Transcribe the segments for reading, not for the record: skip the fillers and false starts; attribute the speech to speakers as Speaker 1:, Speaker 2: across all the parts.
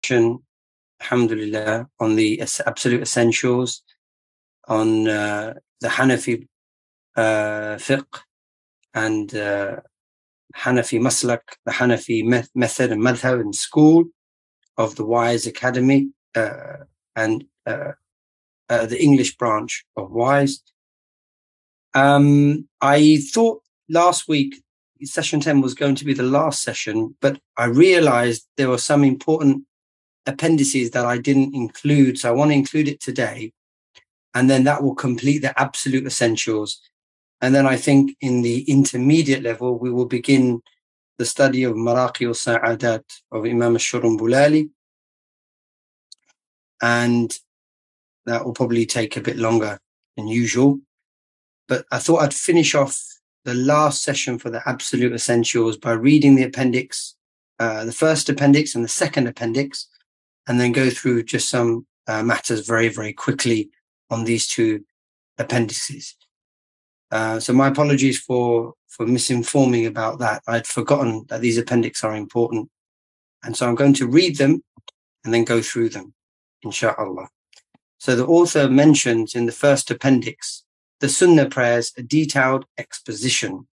Speaker 1: alhamdulillah, on the absolute essentials, on the Hanafi fiqh and Hanafi maslak, the Hanafi method and madhab and school of the Wise Academy and the English branch of Wise. I thought last week session 10 was going to be the last session, but I realized there were some important appendices that I didn't include, so I want to include it today, and then that will complete the absolute essentials. And then I think in the intermediate level we will begin the study of Maraqi al-Sa'adat of Imam al-Shurunbulali, and that will probably take a bit longer than usual. But I thought I'd finish off the last session for the absolute essentials by reading the appendix, the first appendix and the second appendix, and then go through just some matters very, very quickly on these two appendices. So my apologies for misinforming about that. I'd forgotten that these appendix are important. And so I'm going to read them and then go through them, inshallah. So the author mentions in the first appendix, the Sunnah prayers, a detailed exposition.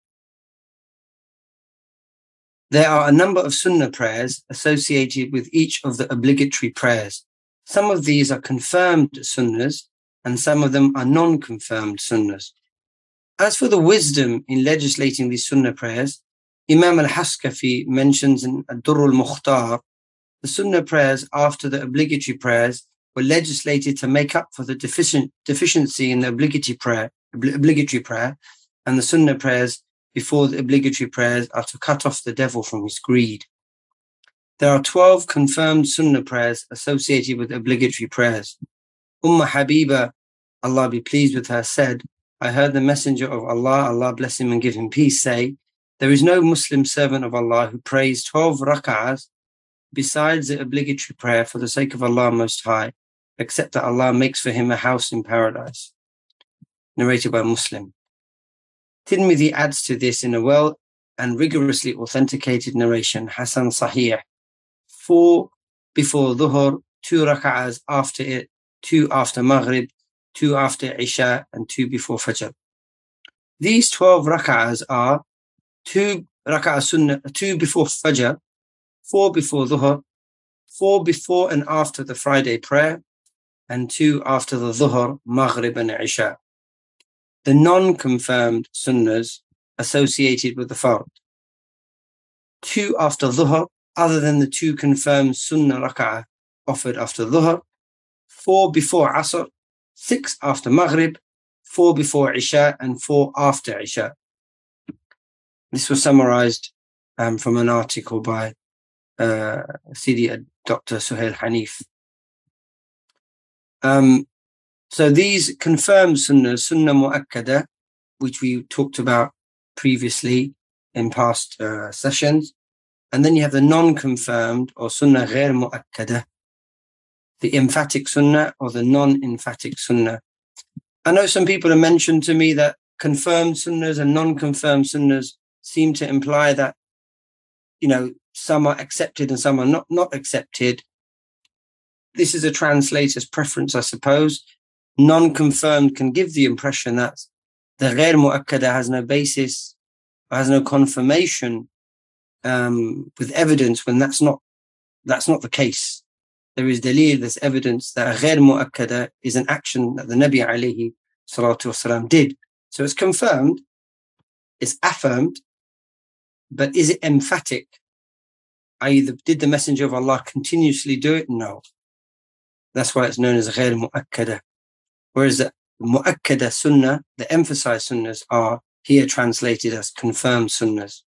Speaker 1: There are a number of Sunnah prayers associated with each of the obligatory prayers. Some of these are confirmed Sunnahs and some of them are non-confirmed Sunnahs. As for the wisdom in legislating these Sunnah prayers, Imam al-Haskafi mentions in Ad-Durr al-Mukhtar, the Sunnah prayers after the obligatory prayers were legislated to make up for the deficiency in the obligatory prayer, and the Sunnah prayers before the obligatory prayers are to cut off the devil from his greed. There are 12 confirmed Sunnah prayers associated with obligatory prayers. Habiba, Allah be pleased with her, said, I heard the Messenger of Allah, Allah bless him and give him peace, say, there is no Muslim servant of Allah who prays 12 rak'ahs besides the obligatory prayer for the sake of Allah Most High, except that Allah makes for him a house in paradise. Narrated by Muslim. Tirmidhi adds to this in a well and rigorously authenticated narration, Hasan Sahih, 4 before Dhuhr, 2 rak'ahs after it, 2 after Maghrib, 2 after Isha, and 2 before Fajr. These 12 rak'ahs are 2 rak'ah sunnah, 2 before Fajr, 4 before Dhuhr, 4 before and after the Friday prayer, and 2 after the Dhuhr, Maghrib, and Isha. The non-confirmed sunnahs associated with the fard: 2 after Dhuhr, other than the 2 confirmed sunnah rak'ah offered after Dhuhr, 4 before Asr, 6 after Maghrib, 4 before Isha, and 4 after Isha. This was summarized from an article by Sidi Dr. Suhail Hanif. So these confirmed sunnahs, sunnah mu'akkada, which we talked about previously in past sessions, and then you have the non-confirmed or sunnah ghair mu'akkada, the emphatic sunnah or the non-emphatic sunnah. I know some people have mentioned to me that confirmed sunnahs and non-confirmed sunnahs seem to imply that, some are accepted and some are not accepted. This is a translator's preference, I suppose. Non-confirmed can give the impression that the ghair mu'akkada has no basis, has no confirmation with evidence, when that's not the case. There is dalil, there's evidence that a ghair mu'akkada is an action that the Nabi alayhi salatu wasalam did. So it's confirmed, it's affirmed, but is it emphatic? Did the Messenger of Allah continuously do it? No. That's why it's known as ghair mu'akkada. Whereas the mu'akkada sunnah, the emphasized sunnahs, are here translated as confirmed sunnahs.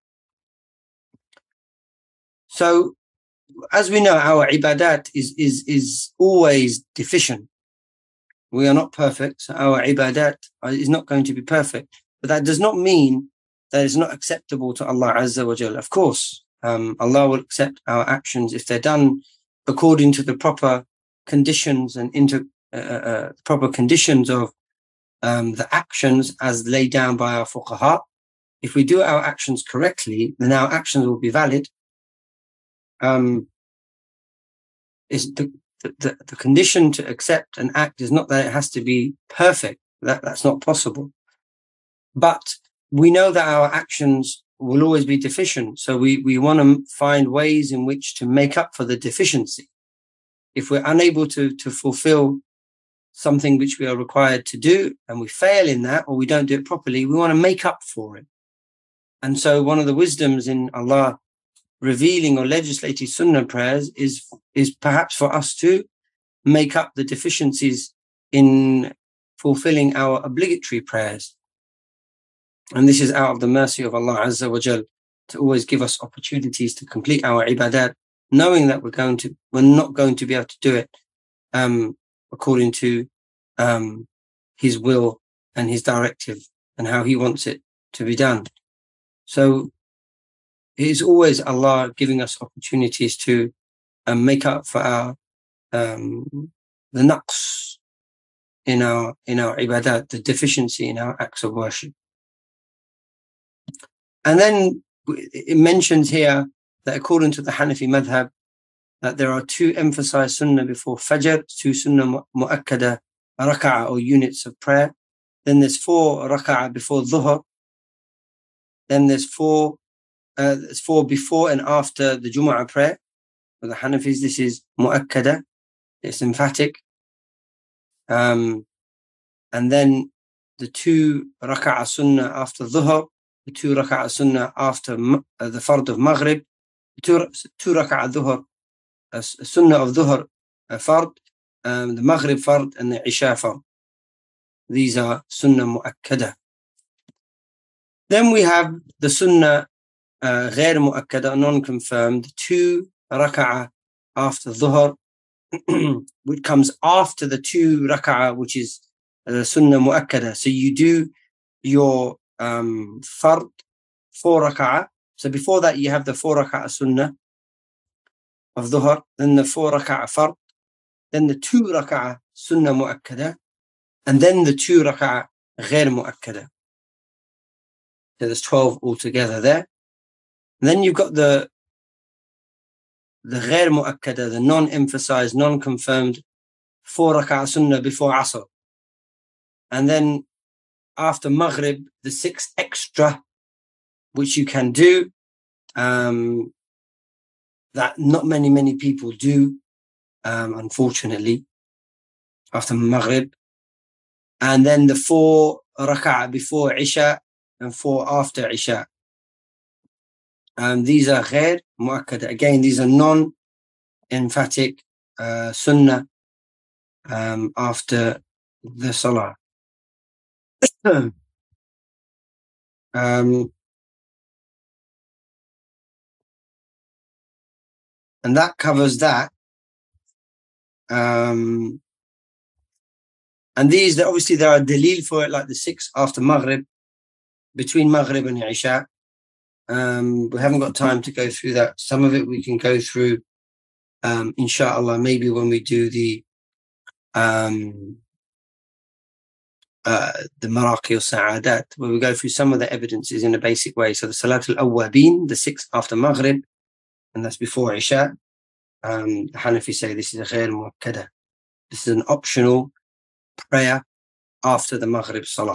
Speaker 1: So, as we know, our ibadat is always deficient. We are not perfect, so our ibadat is not going to be perfect. But that does not mean that it's not acceptable to Allah Azza wa Jal. Of course, Allah will accept our actions if they're done according to the proper conditions and proper conditions of the actions as laid down by our fuqaha. If we do our actions correctly, then our actions will be valid. is the condition to accept an act is not that it has to be perfect. That's not possible. But we know that our actions will always be deficient. So we want to find ways in which to make up for the deficiency. If we're unable to fulfill something which we are required to do and we fail in that, or we don't do it properly, we want to make up for it. And so one of the wisdoms in Allah revealing or legislating sunnah prayers is perhaps for us to make up the deficiencies in fulfilling our obligatory prayers. And this is out of the mercy of Allah Azza wa Jal to always give us opportunities to complete our ibadat, knowing that we're not going to be able to do it according to His will and His directive and how He wants it to be done. So it is always Allah giving us opportunities to make up for our the naqs in our ibadat, the deficiency in our acts of worship. And then it mentions here that according to the Hanafi madhab, that there are 2 emphasized sunnah before Fajr, 2 sunnah mu'akkada raka'ah or units of prayer. Then there's 4 raka'ah before Dhuhr. Then there's 4 before and after the Jumu'ah prayer. For the Hanafis, this is mu'akkada, it's emphatic. And then the 2 raka'ah sunnah after Dhuhr, the 2 raka'ah sunnah after the fard of Maghrib, 2 raka'ah Dhuhr, sunnah of Dhuhr fard, the Maghrib fard and the Isha fard. These are sunnah mu'akkada. Then we have the sunnah غير مؤكدة, non-confirmed, 2 raka'ah after Dhuhr, which comes after the 2 raka'ah, which is sunnah mu'akkada. So you do your fard 4 raka'ah. So before that you have the 4 raka'ah sunnah of Dhuhr, then the 4 raka'ah fard, then the 2 raka'ah sunnah mu'akkada, and then the 2 raka'ah غير mu'akkada. So there's 12 altogether there. And then you've got the غير mu'akkada, the non-emphasized, non-confirmed 4 raka'ah sunnah before Asr. And then after Maghrib, the 6 extra, which you can do, that not many people do, unfortunately, after Maghrib. And then the 4 raka'ah before Isha and 4 after Isha. These are غير mu'akkada. Again, these are non-emphatic sunnah after the salah. And that covers that. And these, obviously, there are dalil for it, like the 6 after Maghrib, between Maghrib and Isha. We haven't got time to go through that. Some of it we can go through, inshallah, maybe when we do the Maraqi or Sa'adat, where we go through some of the evidences in a basic way. So the Salatul Awwabin, the 6 after Maghrib, and that's before Isha. The Hanafi say this is a غير mu'akkada. This is an optional prayer after the Maghrib Salah.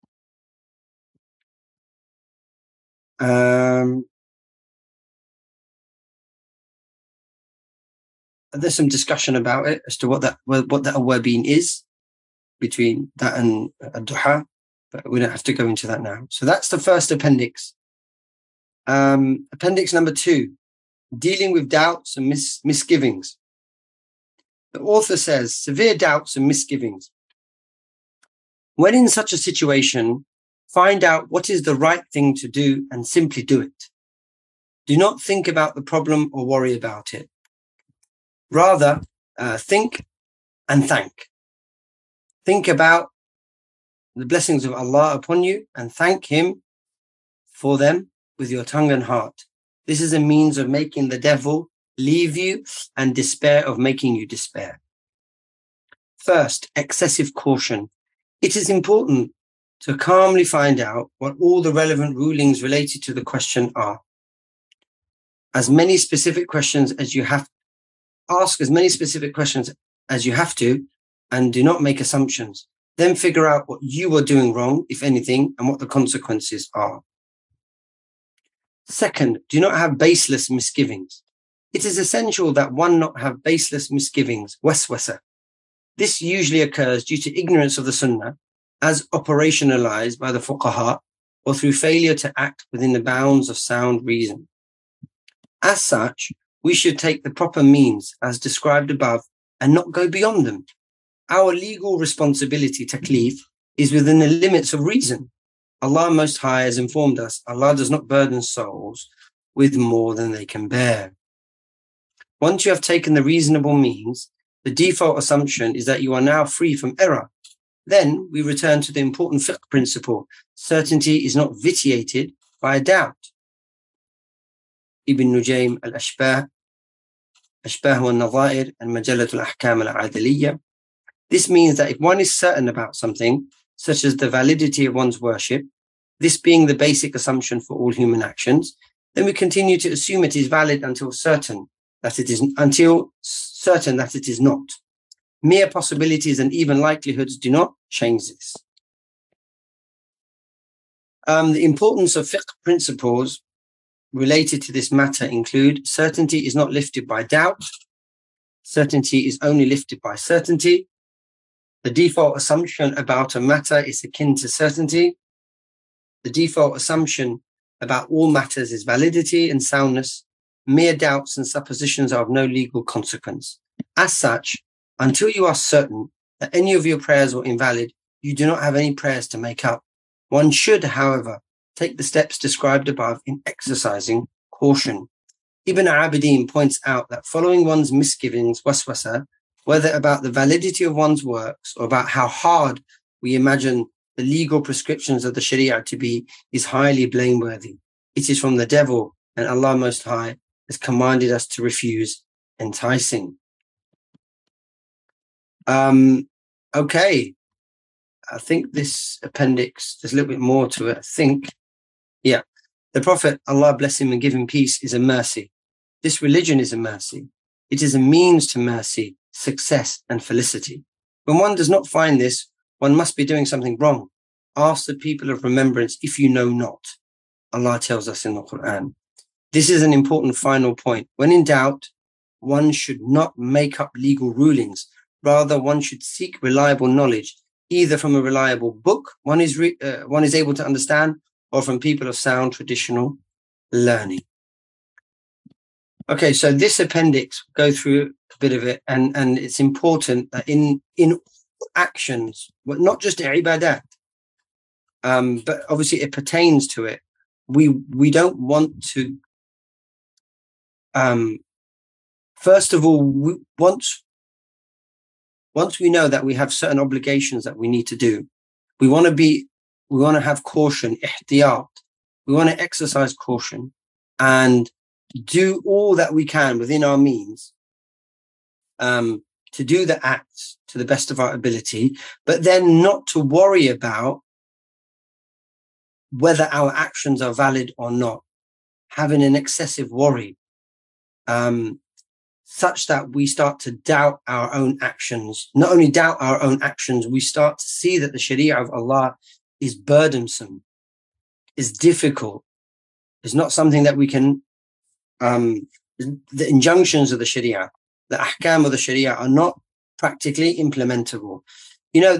Speaker 1: There's some discussion about it as to what the awwabin is, between that and ad-duha, but we don't have to go into that now. So that's the first appendix. Appendix number 2, dealing with doubts and misgivings. The author says, severe doubts and misgivings. When in such a situation, find out what is the right thing to do and simply do it. Do not think about the problem or worry about it. Rather, think and thank. Think about the blessings of Allah upon you and thank Him for them with your tongue and heart. This is a means of making the devil leave you and despair of making you despair. First, excessive caution. It is important to calmly find out what all the relevant rulings related to the question are. As many specific questions as you have ask as many specific questions as you have to, and do not make assumptions. Then figure out what you are doing wrong, if anything, and what the consequences are. Second, do not have baseless misgivings. It is essential that one not have baseless misgivings, waswasa. This usually occurs due to ignorance of the sunnah, as operationalized by the fuqaha, or through failure to act within the bounds of sound reason. As such, we should take the proper means as described above and not go beyond them. Our legal responsibility, taklif, is within the limits of reason. Allah Most High has informed us, Allah does not burden souls with more than they can bear. Once you have taken the reasonable means, the default assumption is that you are now free from error. Then we return to the important fiqh principle. Certainty is not vitiated by a doubt. Ibn Nujaym al-Ashbah, Ashbah wal-Nadha'ir, and Majalat al-Ahkam al-Adaliyya. This means that if one is certain about something, such as the validity of one's worship, this being the basic assumption for all human actions, then we continue to assume it is valid until certain that it is not. Mere possibilities and even likelihoods do not change this. The importance of fiqh principles related to this matter include: certainty is not lifted by doubt. Certainty is only lifted by certainty. The default assumption about a matter is akin to certainty. The default assumption about all matters is validity and soundness. Mere doubts and suppositions are of no legal consequence. As such, until you are certain that any of your prayers were invalid, you do not have any prayers to make up. One should, however, take the steps described above in exercising caution. Ibn Abidin points out that following one's misgivings, waswasa, whether about the validity of one's works or about how hard we imagine the legal prescriptions of the Sharia to be, is highly blameworthy. It is from the devil, and Allah Most High has commanded us to refuse enticing. Okay. I think this appendix, there's a little bit more to it. I think, yeah. The Prophet, Allah bless him and give him peace, is a mercy. This religion is a mercy. It is a means to mercy, success, and felicity. When one does not find this, one must be doing something wrong. Ask the people of remembrance if you know not. Allah tells us in the Quran. This is an important final point. When in doubt, one should not make up legal rulings. Rather, one should seek reliable knowledge, either from a reliable book one is able to understand, or from people of sound traditional learning. Okay, so this appendix, go through a bit of it, and it's important that in actions, but not just ibadat, but obviously it pertains to it. We don't want to. First of all, once we know that we have certain obligations that we need to do, we want to have caution, ihtiyat. We want to exercise caution and do all that we can within our means to do the acts to the best of our ability, but then not to worry about whether our actions are valid or not, having an excessive worry, such that we start to doubt our own actions. Not only doubt our own actions, we start to see that the Sharia of Allah is burdensome, is difficult, is not something that we can, the injunctions of the Sharia, the ahkam of the Sharia are not practically implementable. You know,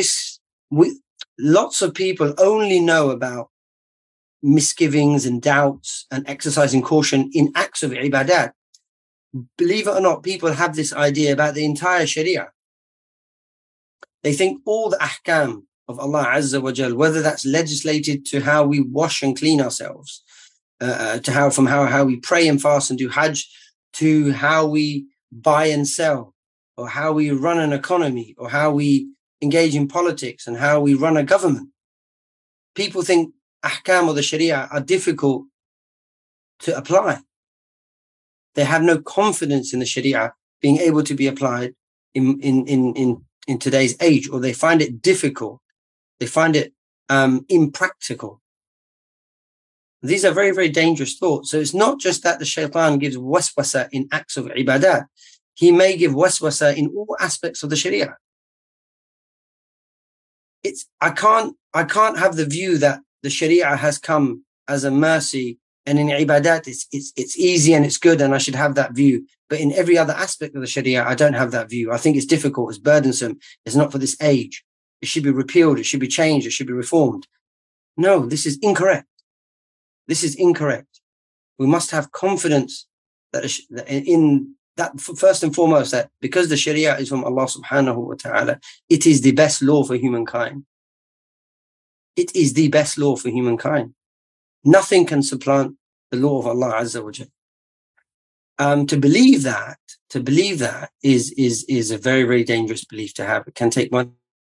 Speaker 1: lots of people only know about misgivings and doubts and exercising caution in acts of ibadat. Believe it or not, people have this idea about the entire Sharia. They think all the ahkam of Allah Azza wa Jal, whether that's legislated to how we wash and clean ourselves, to how we pray and fast and do hajj, to how we buy and sell, or how we run an economy, or how we engage in politics and how we run a government. People think ahkam of the Sharia are difficult to apply. They have no confidence in the Sharia being able to be applied in today's age, or they find it difficult. They find it impractical. These are very, very dangerous thoughts. So it's not just that the shaitan gives waswasa in acts of ibadat. He may give waswasa in all aspects of the Sharia. I can't have the view that the Sharia has come as a mercy, and in ibadat it's easy and it's good, and I should have that view. But in every other aspect of the Sharia, I don't have that view. I think it's difficult, it's burdensome, it's not for this age. It should be repealed, it should be changed, it should be reformed. No, this is incorrect. This is incorrect. We must have confidence that in that, first and foremost, that because the Sharia is from Allah subhanahu wa ta'ala, it is the best law for humankind. It is the best law for humankind. Nothing can supplant the law of Allah Azza wa Jalla. To believe that is a very, very dangerous belief to have. It can take one.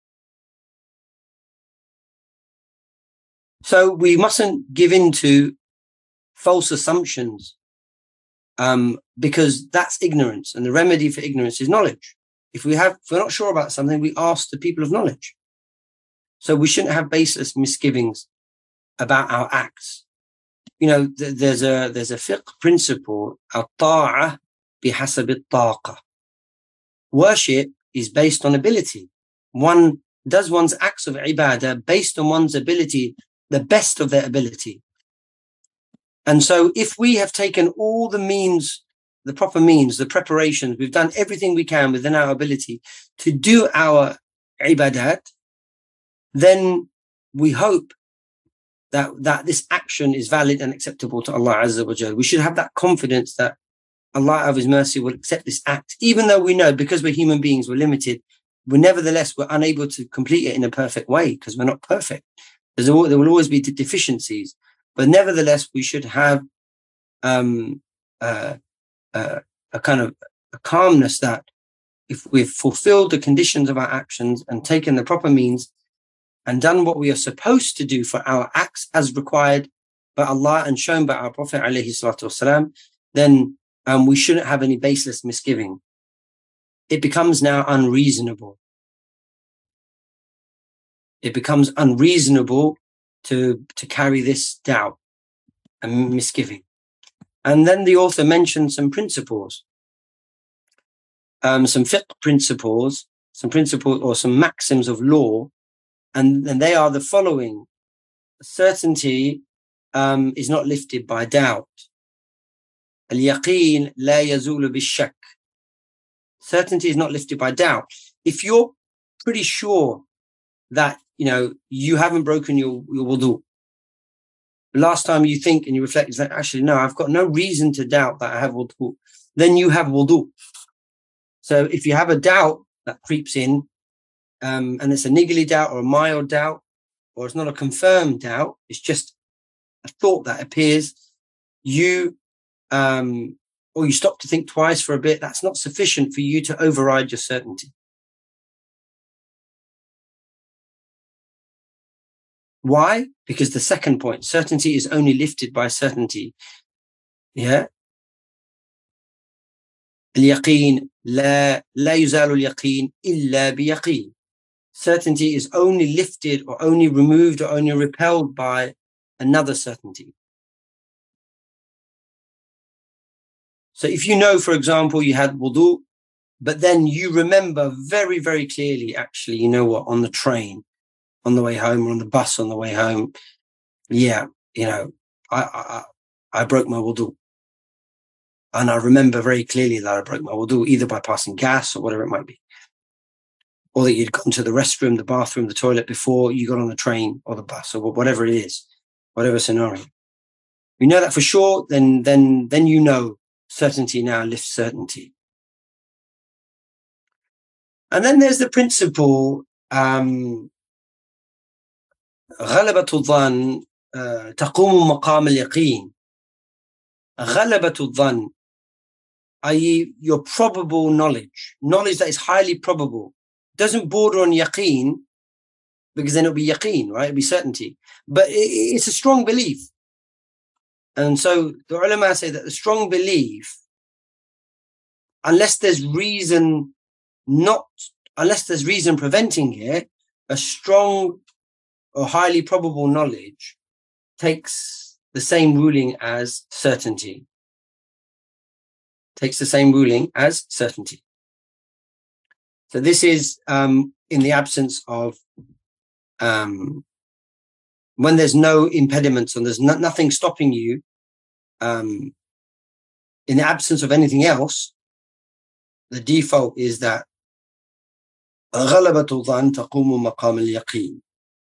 Speaker 1: So we mustn't give in to false assumptions, because that's ignorance, and the remedy for ignorance is knowledge. If we're not sure about something, we ask the people of knowledge. So we shouldn't have baseless misgivings about our acts. You know, there's a fiqh principle, al-ta'ah bihasab al-taqa. Worship is based on ability. One does one's acts of ibadah based on one's ability, the best of their ability. And so if we have taken all the means, the proper means, the preparations, we've done everything we can within our ability to do our ibadat, then we hope that this action is valid and acceptable to Allah Azza wa Jalla. We should have that confidence that Allah of His mercy will accept this act, even though we know, because we're human beings, we're limited, we're unable to complete it in a perfect way because we're not perfect. There will always be deficiencies, but nevertheless, we should have a kind of a calmness that if we've fulfilled the conditions of our actions and taken the proper means and done what we are supposed to do for our acts as required by Allah and shown by our Prophet alayhi salatu wasalam, then we shouldn't have any baseless misgiving. It becomes now unreasonable. It becomes unreasonable to carry this doubt and misgiving. And then the author mentioned some principles, some fiqh principles, or some maxims of law, and they are the following. Certainty is not lifted by doubt. Al-yaqeen la yazulu bil-shak. Certainty is not lifted by doubt. If you're pretty sure that you haven't broken your wudu, last time you think and you reflect is that actually no, I've got no reason to doubt that I have wudu, then you have wudu. So if you have a doubt that creeps in, and it's a niggly doubt or a mild doubt, or it's not a confirmed doubt, it's just a thought that appears, or you stop to think twice for a bit, that's not sufficient for you to override your certainty. Why? Because the second point, certainty is only lifted by certainty. Yeah. اليقين لا يزال اليقين إلا بيقين. Certainty is only lifted or only removed or only repelled by another certainty. So if you know, for example, you had wudu, but then you remember very, very clearly, actually, you know what, on the train, on the way home, or on the bus on the way home, I broke my wudu. And I remember very clearly that I broke my wudu, either by passing gas or whatever it might be. Or that you'd gone to the restroom, the bathroom, the toilet before you got on the train or the bus, or whatever it is, whatever scenario. You know that for sure, then you know certainty now lifts certainty. And then there's the principle, غلبة الظن تقوم مقام اليقين. غلبة الظن, i.e. your probable knowledge that is highly probable, doesn't border on yaqeen, because then it'll be yaqeen, right? It'll be certainty. But it's a strong belief. And so the ulama say that the strong belief, unless there's reason preventing it, a strong or highly probable knowledge takes the same ruling as certainty. takes the same ruling as certainty. So this is in the absence of when there's no impediments and there's nothing stopping you, in the absence of anything else, the default is that غلبة الظن تقوم مقام اليقين.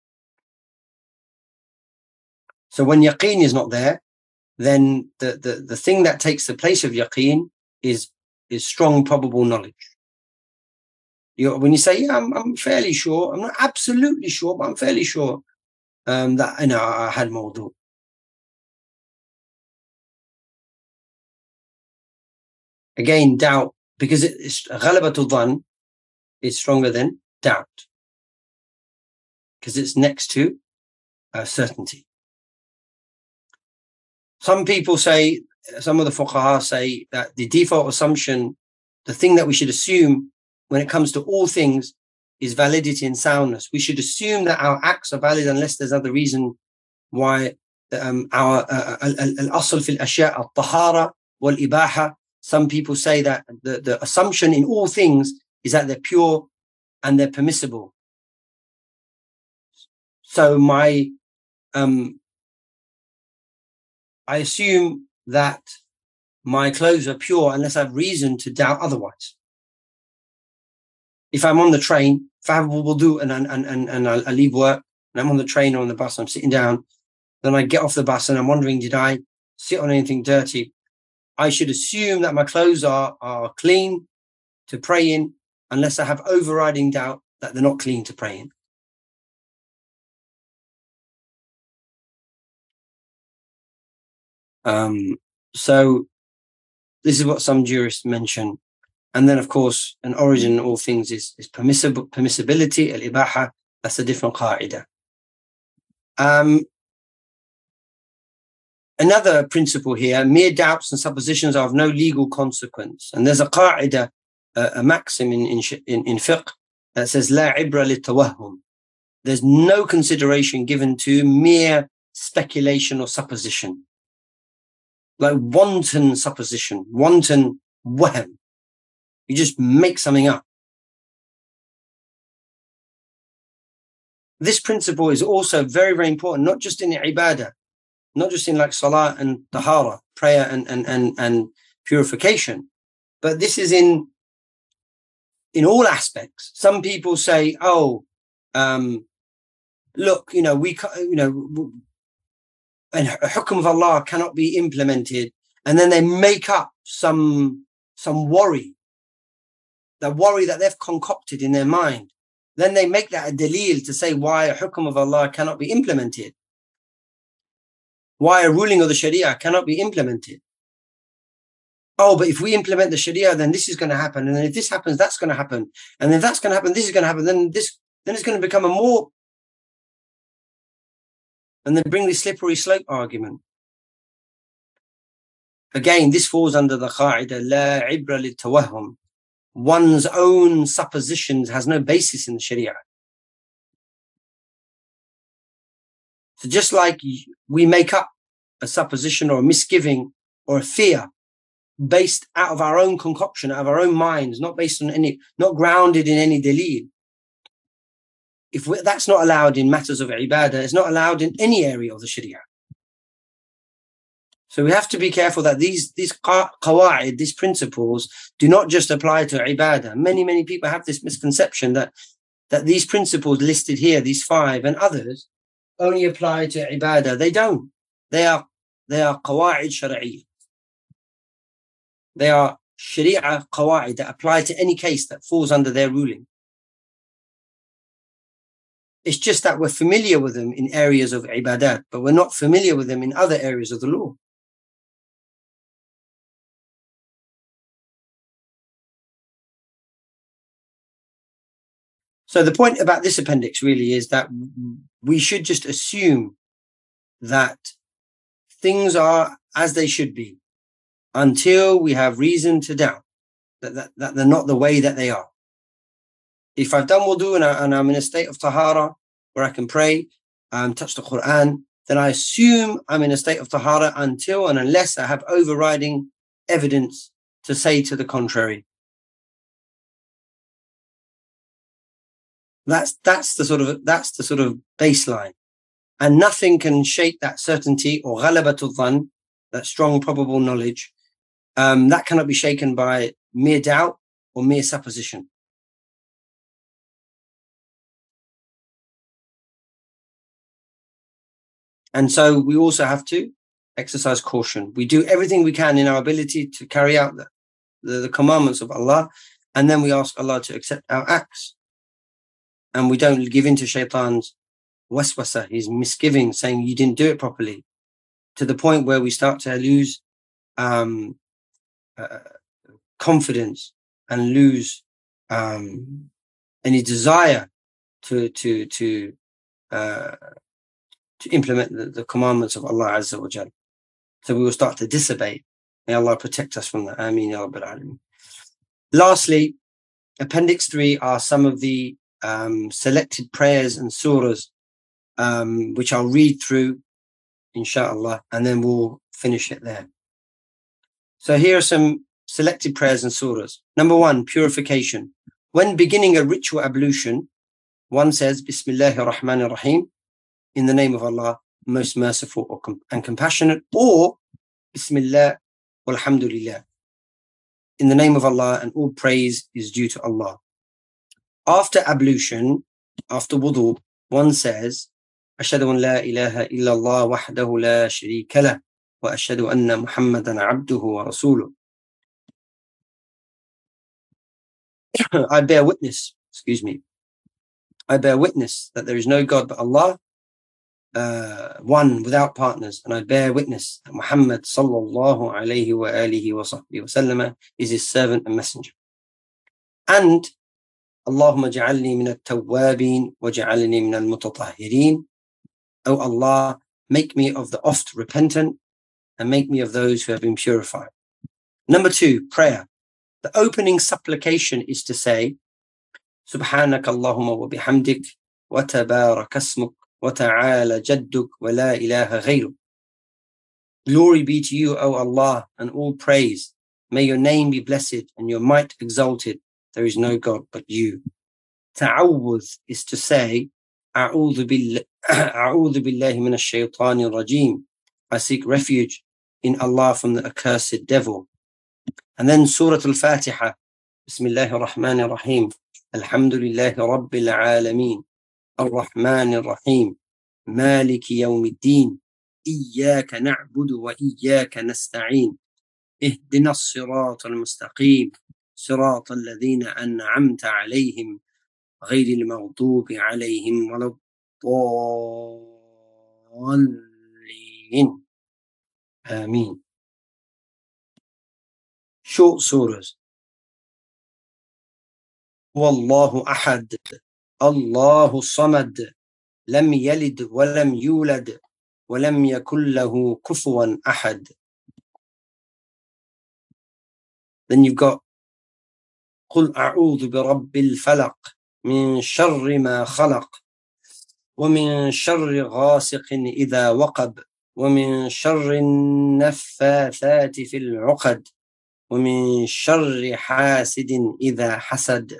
Speaker 1: So when yaqeen is not there, then the thing that takes the place of yaqeen is strong probable knowledge. When you say, yeah, I'm fairly sure, I'm not absolutely sure, but I'm fairly sure that I had mawdu. Again, doubt, because it's غلبة الظن is stronger than doubt, because it's next to certainty. Some people say, some of the fuqaha say that the default assumption, the thing that we should assume when it comes to all things, is validity and soundness. We should assume that our acts are valid unless there's other reason why. Our al-asl fil ashya' al-tahara wal-ibaha. Some people say that the assumption in all things is that they're pure and they're permissible. So I assume that my clothes are pure unless I have reason to doubt otherwise. If I'm on the train, if I have wudu and I leave work and I'm on the train or on the bus, I'm sitting down, then I get off the bus and I'm wondering, did I sit on anything dirty? I should assume that my clothes are clean to pray in unless I have overriding doubt that they're not clean to pray in. So this is what some jurists mention. And then, of course, an origin in all things is permissibility, al-ibaha. That's a different qa'idah. Another principle here, mere doubts and suppositions are of no legal consequence. And there's a qa'idah, a maxim in fiqh that says, la ibra litawahhum. There's no consideration given to mere speculation or supposition. Like wanton supposition, wanton wahm. You just make something up. This principle is also very, very important, not just in ibadah, not just in like salah and tahara, prayer and purification, but this is in all aspects. Some people say, look, and a hukm of Allah cannot be implemented, and then they make up some worry, the worry that they've concocted in their mind. Then they make that a dalil to say why a hukm of Allah cannot be implemented, why a ruling of the Sharia cannot be implemented. Oh, but if we implement the Sharia, then this is going to happen, and then if this happens, that's going to happen, and if that's going to happen, this is going to happen. Then it's going to become a more. And then bring the slippery slope argument. Again, this falls under the qa'idah, la ibra litawahhum. One's own suppositions has no basis in the Sharia. So just like we make up a supposition or a misgiving or a fear based out of our own concoction, out of our own minds, not based on not grounded in any dalil. If that's not allowed in matters of ibadah, it's not allowed in any area of the Sharia. So we have to be careful that these qawa'id, these principles, do not just apply to ibadah. Many people have this misconception that these principles listed here, these 5 and others, only apply to ibadah. They don't. They are qawa'id shar'iyyah. They are Sharia qawa'id that apply to any case that falls under their ruling. It's just that we're familiar with them in areas of ibadat, but we're not familiar with them in other areas of the law. So the point about this appendix really is that we should just assume that things are as they should be until we have reason to doubt that they're not the way that they are. If I've done wudu and I'm in a state of tahara where I can pray and touch the Quran, then I assume I'm in a state of tahara until and unless I have overriding evidence to to say to the contrary. That's the sort of baseline. And nothing can shake that certainty or ghalabatul dhann, that strong probable knowledge. That cannot be shaken by mere doubt or mere supposition. And so we also have to exercise caution. We do everything we can in our ability to carry out the commandments of Allah, and then we ask Allah to accept our acts. And we don't give in to shaitan's waswasa, his misgiving, saying you didn't do it properly, to the point where we start to lose confidence and lose any desire to implement the commandments of Allah Azza wa Jal. So we will start to disobey. May Allah protect us from that. Ameen ya Rabbil Alameen. Lastly, Appendix 3 are some of the selected prayers and surahs, which I'll read through, inshallah, and then we'll finish it there. So here are some selected prayers and surahs. Number 1, purification. When beginning a ritual ablution, one says, Bismillahir Rahmanir Rahim, in the name of Allah, most merciful and compassionate, or Bismillah walhamdulillah, in the name of Allah, and all praise is due to Allah. After ablution, after wudu, one says, Ashhadu an la ilaha illallah wahdahu la sharika lah, wa ashhadu anna Muhammadan abduhu wa rasuluh. I bear witness that there is no God but Allah, one without partners, and I bear witness that Muhammad sallallahu alayhi wa alihi wa sahbihi wa sallam is his servant and messenger. And Allahumma ja'alni min at-tawwabin wa ja'alni min al-mutatahhirin. O Allah, make me of the oft repentant and make me of those who have been purified. Number 2, prayer. The opening supplication is to say, Subhanaka Allahumma wa bihamdik wa tabarak asmuk wa ta'ala jadduk wa la ilaha ghayruk. Glory be to you, O Allah, and all praise. May your name be blessed and your might exalted. There is no God but you. Ta'awudh is to say, A'udhu billahi minash shaytanir rajim. I seek refuge in Allah from the accursed devil. And then Surah Al-Fatiha. Bismillahir Rahmanir Rahim. Alhamdulillahi Rabbil Alameen. Ar-Rahmanir Rahim. Maliki Yawmiddin. Iyyaka na'budu wa iyyaka nasta'een. Ihdina as-sirata al-mustaqim. Sirata alladhina an'amta alayhim. غير المغضوب عليهم ولا الضالين. Ameen. Short surahs. Wallahu ahad. Allahu samad. Lam yalid wa lam yulad wa lam yakul lahu kufuwan ahad. Then you've got قل أعوذ برب الفلق من شر ما خلق ومن شر غاسق إذا وقب ومن شر النفاثات في العقد ومن شر حاسد إذا حسد.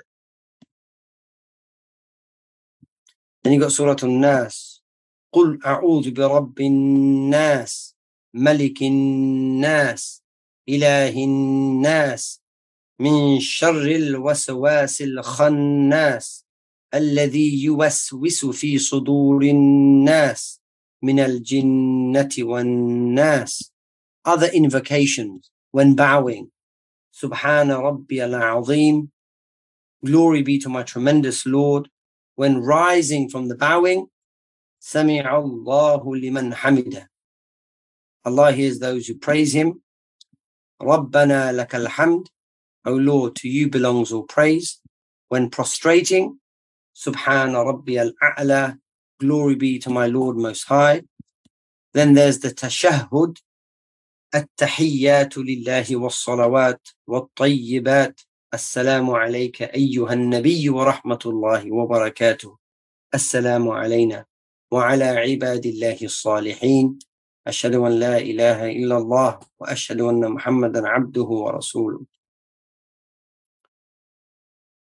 Speaker 1: Then you got Surah An-Nas. قل أعوذ برب الناس ملك الناس إله الناس من شر الوسواس الخناس الذي يوسوس في صدور الناس من الجنة والناس. Other invocations when bowing. Subhana Rabbiyal Azim. Glory be to my tremendous Lord. When rising from the bowing, Sami'a Allahu liman hamidah. Allah hears those who praise him. Rabbana lakal hamd. O Lord, to you belongs all praise. When prostrating, Subhana Rabbiyal A'la. Glory be to my Lord Most High. Then there's the tashahhud. التحيات لله والصلوات والطيبات السلام عليك أيها النبي ورحمة الله وبركاته السلام علينا وعلى عباد الله الصالحين أشهد أن لا إله إلا الله وأشهد أن محمدا عبده ورسوله.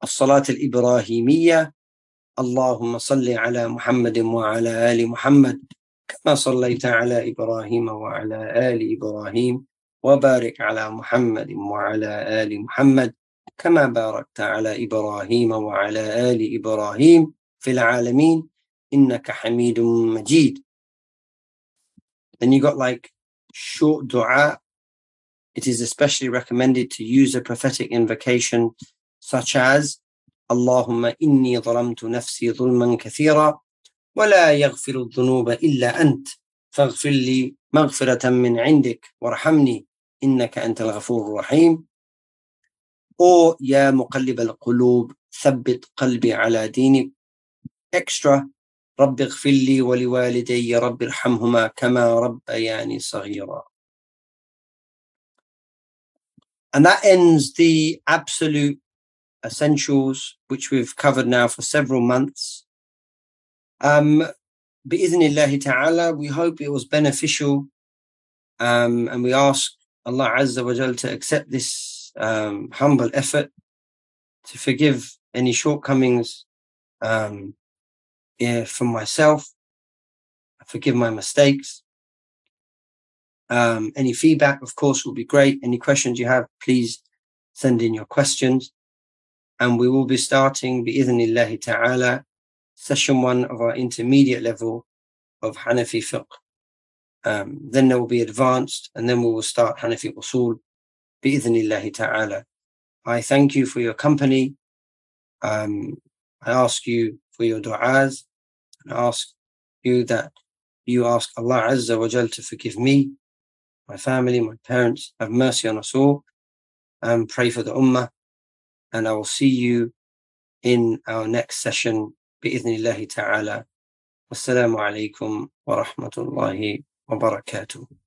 Speaker 1: الصلاة الإبراهيمية اللهم صل على محمد وعلى آل محمد كما صليت على إبراهيم وعلى آل إبراهيم وبارك على محمد وعلى آل محمد كما باركت على إبراهيم وعلى آل إبراهيم في العالمين إنك حميد مجيد. Then you got like short dua. It is especially recommended to use a prophetic invocation such as اللهم إني ظلمت نفسي ظلما كثيرا ولا يغفر الذنوب إلا أنت فاغفر لي مغفرة من عندك وارحمني إنك أنت الغفور الرحيم. Or يا مقلب القلوب ثبت قلبي على دينك. Extra رب اغفر لي ولوالدي رب ارحمهما كما ربياني صغيرا. And that ends the absolute essentials which we've covered now for several months. Bi'idhnillahi ta'ala, we hope it was beneficial, and we ask Allah Azza wa Jal to accept this humble effort, to forgive any shortcomings from myself, forgive my mistakes. Any feedback, of course, will be great. Any questions you have, please send in your questions. And we will be starting, bi'idhnillahi ta'ala, session 1 of our intermediate level of Hanafi fiqh. Then there will be advanced, and then we will start Hanafi usul, bi'idhnillahi ta'ala. I thank you for your company. I ask you for your du'as, and I ask you that you ask Allah Azza wa Jal to forgive me, my family, my parents, have mercy on us all, and pray for the ummah. And I will see you in our next session, bi'idhnillahi ta'ala. Wassalamu alaikum wa rahmatullahi wa barakatuh.